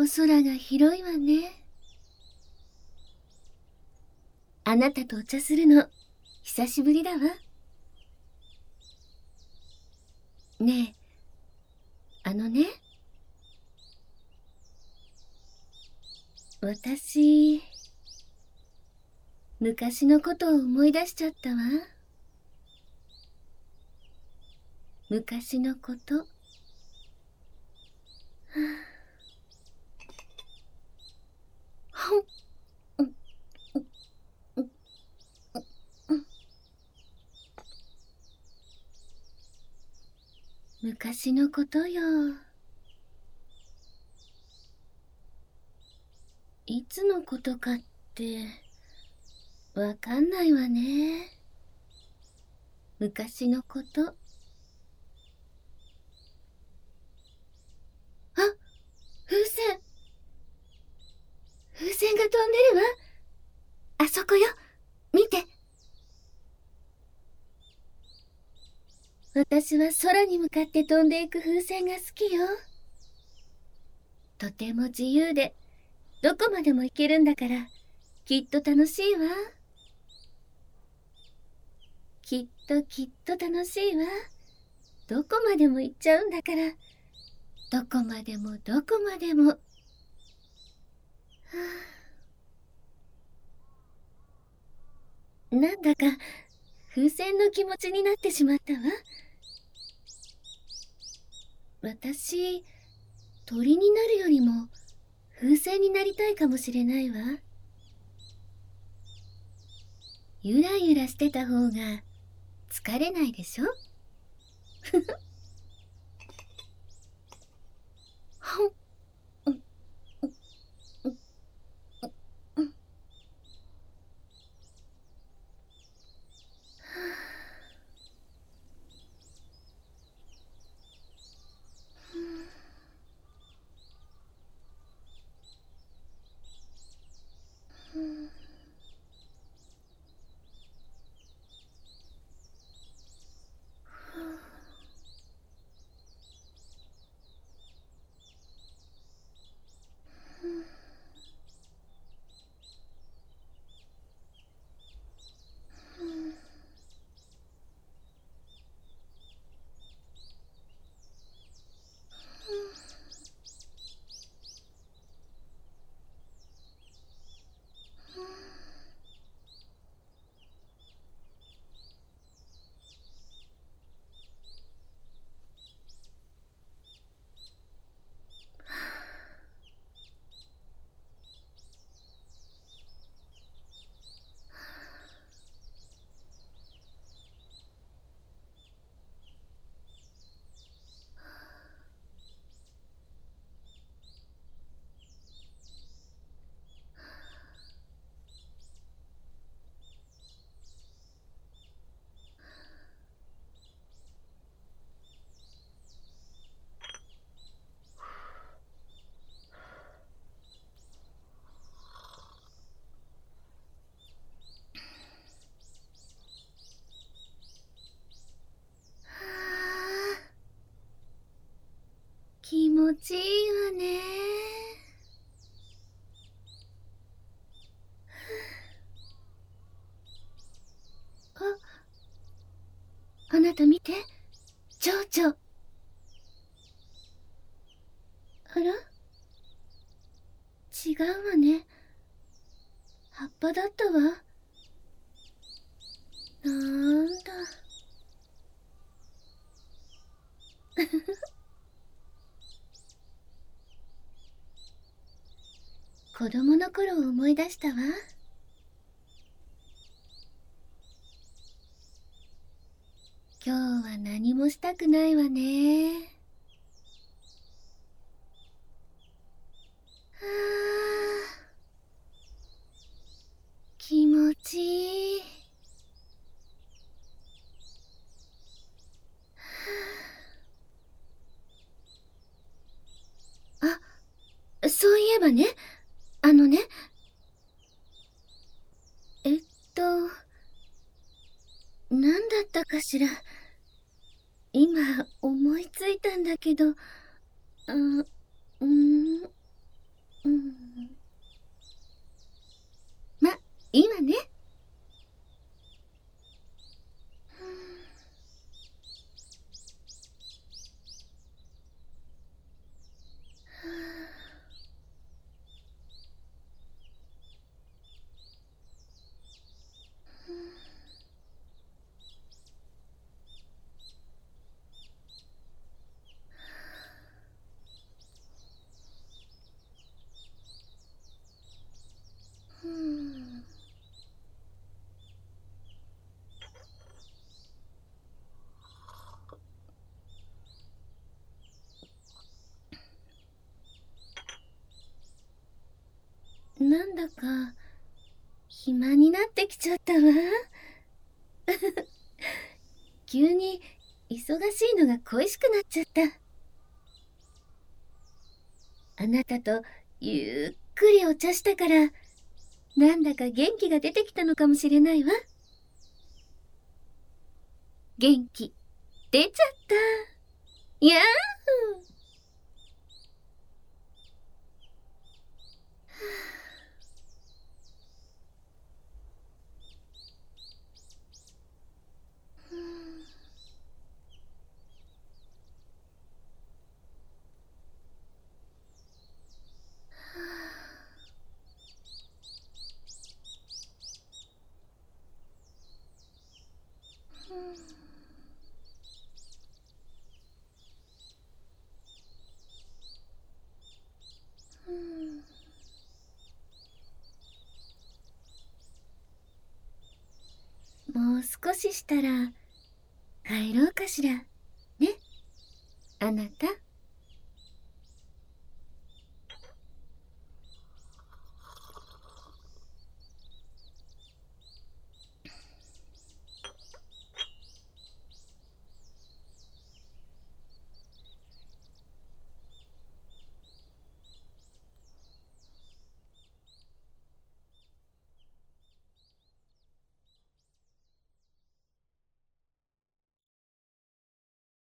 お空が広いわね。あなたとお茶するの久しぶりだわ。ねえ、私、昔のことを思い出しちゃったわ。昔のこと。はあ、ほん、うんうんうん、昔のことよ。いつのことかってわかんないわね。昔のこと。あ、風船。風船が飛んでるわ。あそこよ。見て。私は空に向かって飛んでいく風船が好きよ。とても自由で、どこまでも行けるんだから、きっと楽しいわ。きっときっと楽しいわ。どこまでも行っちゃうんだから、どこまでもどこまでも。はあ、なんだか風船の気持ちになってしまったわ。私、鳥になるよりも風船になりたいかもしれないわ。ゆらゆらしてた方が疲れないでしょ。ほん、うん、うん、うん、うん。気持ちいいわね。あなた見て。蝶々。あら、違うわね。葉っぱだったわ。なんだ。子供の頃を思い出したわ。今日は何もしたくないわね。はあ、気持ちいい。あ、そういえばね、あのね、えっと、何だったかしら。今思いついたんだけど、うーん、 うん。ま、いいわね。うん。なんだか暇になってきちゃったわ。急に忙しいのが恋しくなっちゃった。あなたとゆっくりお茶したから、なんだか元気が出てきたのかもしれないわ。元気出ちゃった。やー。もう少ししたら帰ろうかしら。ね、あなた。